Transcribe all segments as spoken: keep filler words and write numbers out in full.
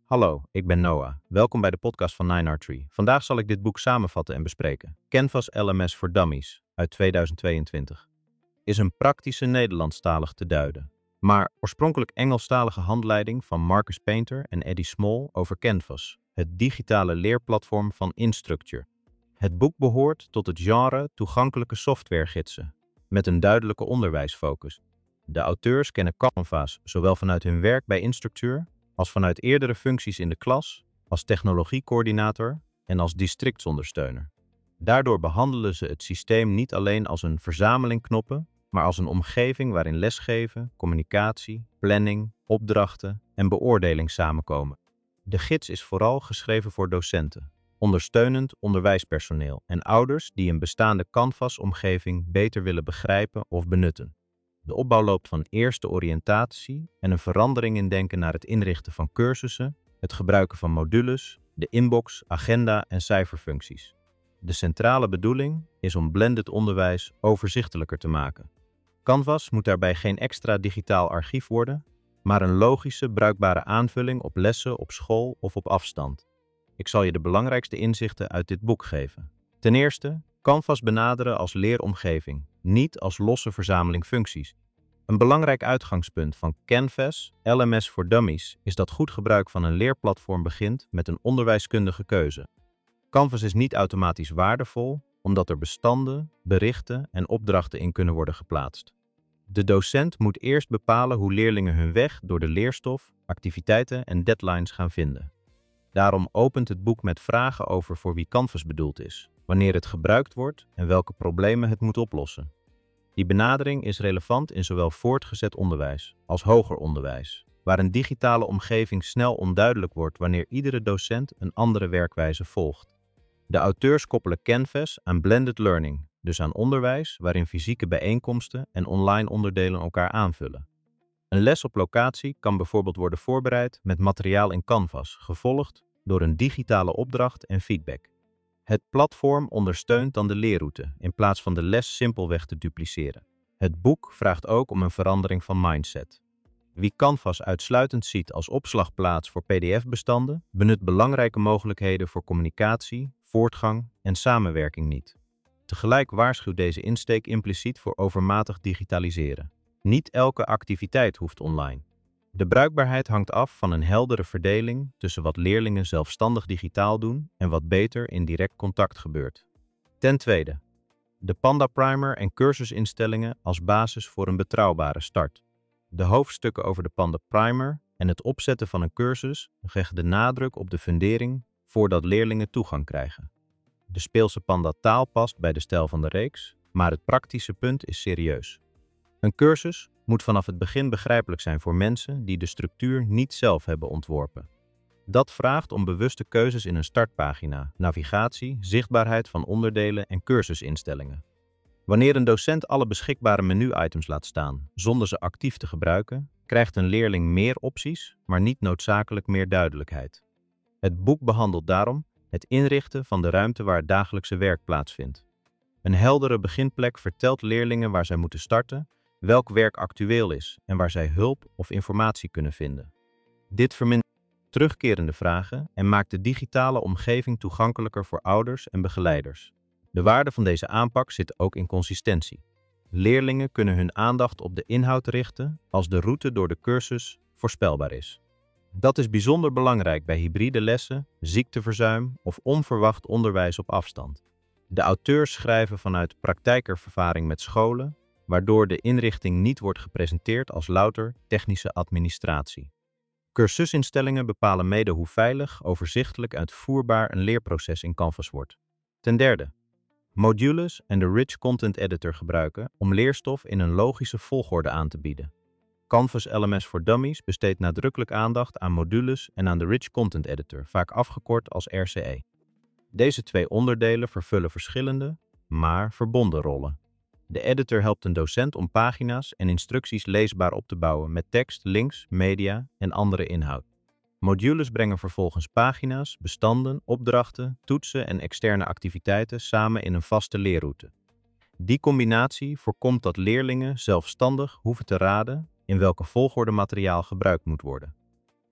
Hallo, ik ben Noah. Welkom bij de podcast van nine R Tree. Vandaag zal ik dit boek samenvatten en bespreken. Canvas L M S voor Dummies uit tweeduizend tweeëntwintig is een praktische Nederlandstalig te duiden, maar oorspronkelijk Engelstalige handleiding van Marcus Painter en Eddie Small over Canvas, het digitale leerplatform van Instructure. Het boek behoort tot het genre toegankelijke softwaregidsen, met een duidelijke onderwijsfocus. De auteurs kennen Canvas zowel vanuit hun werk bij Instructure als vanuit eerdere functies in de klas, als technologiecoördinator en als districtsondersteuner. Daardoor behandelen ze het systeem niet alleen als een verzameling knoppen, maar als een omgeving waarin lesgeven, communicatie, planning, opdrachten en beoordeling samenkomen. De gids is vooral geschreven voor docenten, ondersteunend onderwijspersoneel en ouders die een bestaande Canvas-omgeving beter willen begrijpen of benutten. De opbouw loopt van eerste oriëntatie en een verandering in denken naar het inrichten van cursussen, het gebruiken van modules, de inbox, agenda en cijferfuncties. De centrale bedoeling is om blended onderwijs overzichtelijker te maken. Canvas moet daarbij geen extra digitaal archief worden, maar een logische, bruikbare aanvulling op lessen op school of op afstand. Ik zal je de belangrijkste inzichten uit dit boek geven. Ten eerste, Canvas benaderen als leeromgeving, niet als losse verzameling functies. Een belangrijk uitgangspunt van Canvas L M S voor Dummies is dat goed gebruik van een leerplatform begint met een onderwijskundige keuze. Canvas is niet automatisch waardevol, omdat er bestanden, berichten en opdrachten in kunnen worden geplaatst. De docent moet eerst bepalen hoe leerlingen hun weg door de leerstof, activiteiten en deadlines gaan vinden. Daarom opent het boek met vragen over voor wie Canvas bedoeld is, wanneer het gebruikt wordt en welke problemen het moet oplossen. Die benadering is relevant in zowel voortgezet onderwijs als hoger onderwijs, waar een digitale omgeving snel onduidelijk wordt wanneer iedere docent een andere werkwijze volgt. De auteurs koppelen Canvas aan blended learning, dus aan onderwijs waarin fysieke bijeenkomsten en online onderdelen elkaar aanvullen. Een les op locatie kan bijvoorbeeld worden voorbereid met materiaal in Canvas, gevolgd door een digitale opdracht en feedback. Het platform ondersteunt dan de leerroute in plaats van de les simpelweg te dupliceren. Het boek vraagt ook om een verandering van mindset. Wie Canvas uitsluitend ziet als opslagplaats voor P D F-bestanden, benut belangrijke mogelijkheden voor communicatie, voortgang en samenwerking niet. Tegelijk waarschuwt deze insteek impliciet voor overmatig digitaliseren. Niet elke activiteit hoeft online. De bruikbaarheid hangt af van een heldere verdeling tussen wat leerlingen zelfstandig digitaal doen en wat beter in direct contact gebeurt. Ten tweede, de Panda Primer en cursusinstellingen als basis voor een betrouwbare start. De hoofdstukken over de Panda Primer en het opzetten van een cursus leggen de nadruk op de fundering voordat leerlingen toegang krijgen. De speelse Panda taal past bij de stijl van de reeks, maar het praktische punt is serieus. Een cursus moet vanaf het begin begrijpelijk zijn voor mensen die de structuur niet zelf hebben ontworpen. Dat vraagt om bewuste keuzes in een startpagina, navigatie, zichtbaarheid van onderdelen en cursusinstellingen. Wanneer een docent alle beschikbare menu-items laat staan, zonder ze actief te gebruiken, krijgt een leerling meer opties, maar niet noodzakelijk meer duidelijkheid. Het boek behandelt daarom het inrichten van de ruimte waar het dagelijkse werk plaatsvindt. Een heldere beginplek vertelt leerlingen waar zij moeten starten, welk werk actueel is en waar zij hulp of informatie kunnen vinden. Dit vermindert terugkerende vragen en maakt de digitale omgeving toegankelijker voor ouders en begeleiders. De waarde van deze aanpak zit ook in consistentie. Leerlingen kunnen hun aandacht op de inhoud richten als de route door de cursus voorspelbaar is. Dat is bijzonder belangrijk bij hybride lessen, ziekteverzuim of onverwacht onderwijs op afstand. De auteurs schrijven vanuit praktijkervaring met scholen, waardoor de inrichting niet wordt gepresenteerd als louter technische administratie. Cursusinstellingen bepalen mede hoe veilig, overzichtelijk en uitvoerbaar een leerproces in Canvas wordt. Ten derde, modules en de Rich Content Editor gebruiken om leerstof in een logische volgorde aan te bieden. Canvas L M S voor Dummies besteedt nadrukkelijk aandacht aan modules en aan de Rich Content Editor, vaak afgekort als R C E. Deze twee onderdelen vervullen verschillende, maar verbonden rollen. De editor helpt een docent om pagina's en instructies leesbaar op te bouwen met tekst, links, media en andere inhoud. Modules brengen vervolgens pagina's, bestanden, opdrachten, toetsen en externe activiteiten samen in een vaste leerroute. Die combinatie voorkomt dat leerlingen zelfstandig hoeven te raden in welke volgorde materiaal gebruikt moet worden.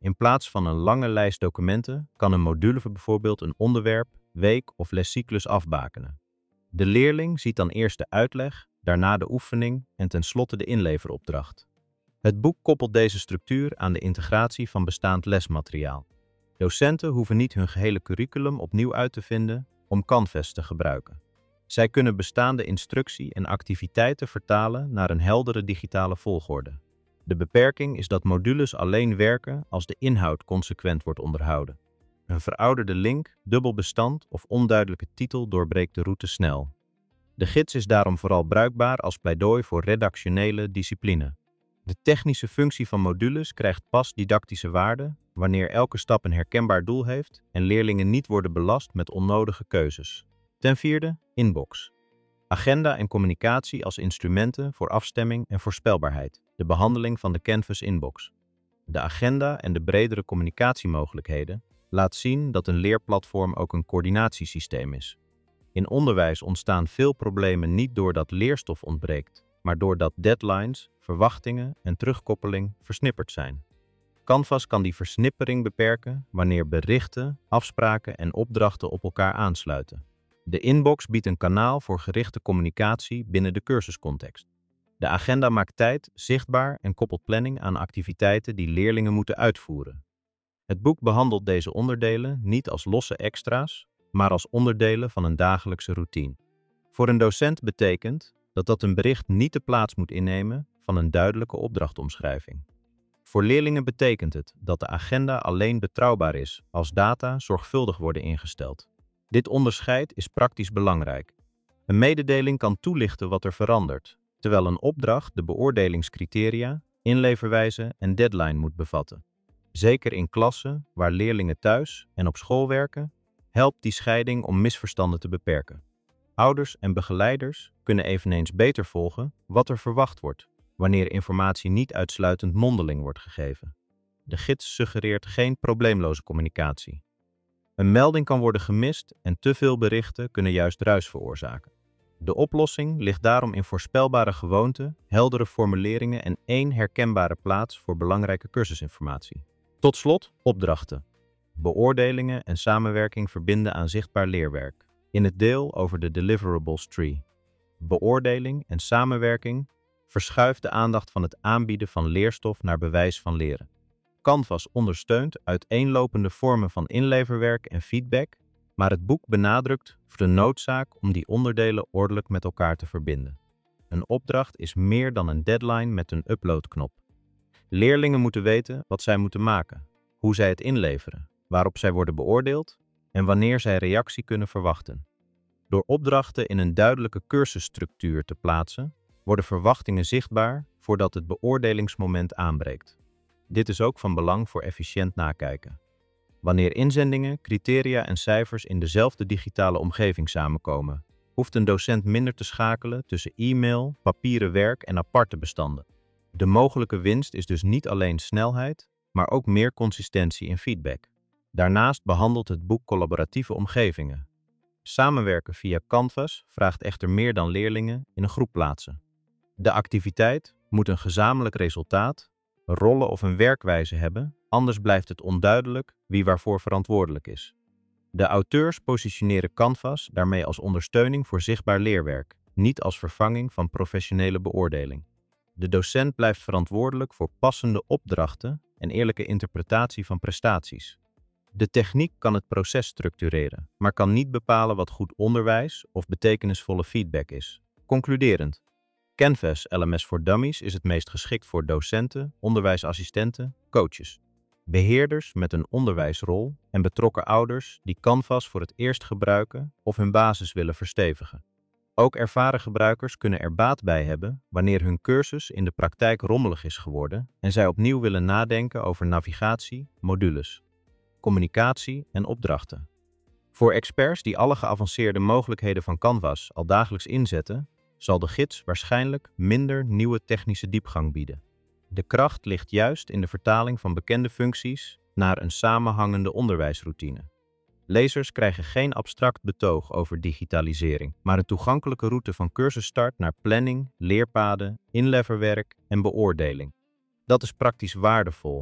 In plaats van een lange lijst documenten kan een module bijvoorbeeld een onderwerp, week of lescyclus afbakenen. De leerling ziet dan eerst de uitleg, daarna de oefening en tenslotte de inleveropdracht. Het boek koppelt deze structuur aan de integratie van bestaand lesmateriaal. Docenten hoeven niet hun gehele curriculum opnieuw uit te vinden om Canvas te gebruiken. Zij kunnen bestaande instructie en activiteiten vertalen naar een heldere digitale volgorde. De beperking is dat modules alleen werken als de inhoud consequent wordt onderhouden. Een verouderde link, dubbel bestand of onduidelijke titel doorbreekt de route snel. De gids is daarom vooral bruikbaar als pleidooi voor redactionele discipline. De technische functie van modules krijgt pas didactische waarde wanneer elke stap een herkenbaar doel heeft en leerlingen niet worden belast met onnodige keuzes. Ten vierde, inbox. Agenda en communicatie als instrumenten voor afstemming en voorspelbaarheid. De behandeling van de Canvas inbox. De agenda en de bredere communicatiemogelijkheden laat zien dat een leerplatform ook een coördinatiesysteem is. In onderwijs ontstaan veel problemen niet doordat leerstof ontbreekt, maar doordat deadlines, verwachtingen en terugkoppeling versnipperd zijn. Canvas kan die versnippering beperken wanneer berichten, afspraken en opdrachten op elkaar aansluiten. De inbox biedt een kanaal voor gerichte communicatie binnen de cursuscontext. De agenda maakt tijd zichtbaar en koppelt planning aan activiteiten die leerlingen moeten uitvoeren. Het boek behandelt deze onderdelen niet als losse extra's, maar als onderdelen van een dagelijkse routine. Voor een docent betekent dat dat een bericht niet de plaats moet innemen van een duidelijke opdrachtomschrijving. Voor leerlingen betekent het dat de agenda alleen betrouwbaar is als data zorgvuldig worden ingesteld. Dit onderscheid is praktisch belangrijk. Een mededeling kan toelichten wat er verandert, terwijl een opdracht de beoordelingscriteria, inleverwijze en deadline moet bevatten. Zeker in klassen waar leerlingen thuis en op school werken, helpt die scheiding om misverstanden te beperken. Ouders en begeleiders kunnen eveneens beter volgen wat er verwacht wordt, wanneer informatie niet uitsluitend mondeling wordt gegeven. De gids suggereert geen probleemloze communicatie. Een melding kan worden gemist en te veel berichten kunnen juist ruis veroorzaken. De oplossing ligt daarom in voorspelbare gewoonten, heldere formuleringen en één herkenbare plaats voor belangrijke cursusinformatie. Tot slot, opdrachten. Beoordelingen en samenwerking verbinden aan zichtbaar leerwerk. In het deel over de deliverables tree. Beoordeling en samenwerking verschuift de aandacht van het aanbieden van leerstof naar bewijs van leren. Canvas ondersteunt uiteenlopende vormen van inleverwerk en feedback, maar het boek benadrukt de noodzaak om die onderdelen ordelijk met elkaar te verbinden. Een opdracht is meer dan een deadline met een uploadknop. Leerlingen moeten weten wat zij moeten maken, hoe zij het inleveren, waarop zij worden beoordeeld en wanneer zij reactie kunnen verwachten. Door opdrachten in een duidelijke cursusstructuur te plaatsen, worden verwachtingen zichtbaar voordat het beoordelingsmoment aanbreekt. Dit is ook van belang voor efficiënt nakijken. Wanneer inzendingen, criteria en cijfers in dezelfde digitale omgeving samenkomen, hoeft een docent minder te schakelen tussen e-mail, papieren werk en aparte bestanden. De mogelijke winst is dus niet alleen snelheid, maar ook meer consistentie in feedback. Daarnaast behandelt het boek collaboratieve omgevingen. Samenwerken via Canvas vraagt echter meer dan leerlingen in een groep plaatsen. De activiteit moet een gezamenlijk resultaat, rollen of een werkwijze hebben, anders blijft het onduidelijk wie waarvoor verantwoordelijk is. De auteurs positioneren Canvas daarmee als ondersteuning voor zichtbaar leerwerk, niet als vervanging van professionele beoordeling. De docent blijft verantwoordelijk voor passende opdrachten en eerlijke interpretatie van prestaties. De techniek kan het proces structureren, maar kan niet bepalen wat goed onderwijs of betekenisvolle feedback is. Concluderend. Canvas L M S voor Dummies is het meest geschikt voor docenten, onderwijsassistenten, coaches, beheerders met een onderwijsrol en betrokken ouders die Canvas voor het eerst gebruiken of hun basis willen verstevigen. Ook ervaren gebruikers kunnen er baat bij hebben wanneer hun cursus in de praktijk rommelig is geworden en zij opnieuw willen nadenken over navigatie, modules, communicatie en opdrachten. Voor experts die alle geavanceerde mogelijkheden van Canvas al dagelijks inzetten, zal de gids waarschijnlijk minder nieuwe technische diepgang bieden. De kracht ligt juist in de vertaling van bekende functies naar een samenhangende onderwijsroutine. Lezers krijgen geen abstract betoog over digitalisering, maar een toegankelijke route van cursusstart naar planning, leerpaden, inleverwerk en beoordeling. Dat is praktisch waardevol,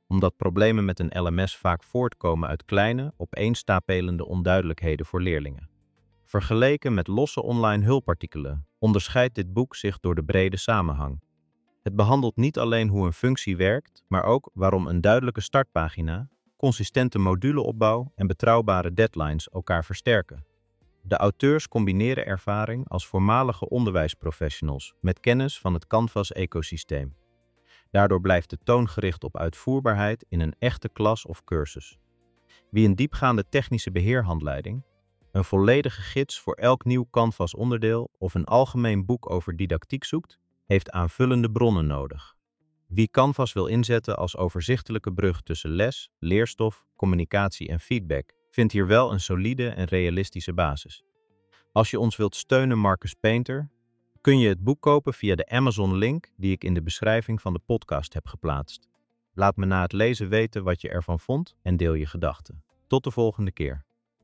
omdat problemen met een L M S vaak voortkomen uit kleine, opeenstapelende onduidelijkheden voor leerlingen. Vergeleken met losse online hulpartikelen onderscheidt dit boek zich door de brede samenhang. Het behandelt niet alleen hoe een functie werkt, maar ook waarom een duidelijke startpagina, consistente moduleopbouw en betrouwbare deadlines elkaar versterken. De auteurs combineren ervaring als voormalige onderwijsprofessionals met kennis van het Canvas-ecosysteem. Daardoor blijft de toon gericht op uitvoerbaarheid in een echte klas of cursus. Wie een diepgaande technische beheerhandleiding, een volledige gids voor elk nieuw Canvas-onderdeel of een algemeen boek over didactiek zoekt, heeft aanvullende bronnen nodig. Wie Canvas wil inzetten als overzichtelijke brug tussen les, leerstof, communicatie en feedback, vindt hier wel een solide en realistische basis. Als je ons wilt steunen, Marcus Painter, kun je het boek kopen via de Amazon-link die ik in de beschrijving van de podcast heb geplaatst. Laat me na het lezen weten wat je ervan vond en deel je gedachten. Tot de volgende keer.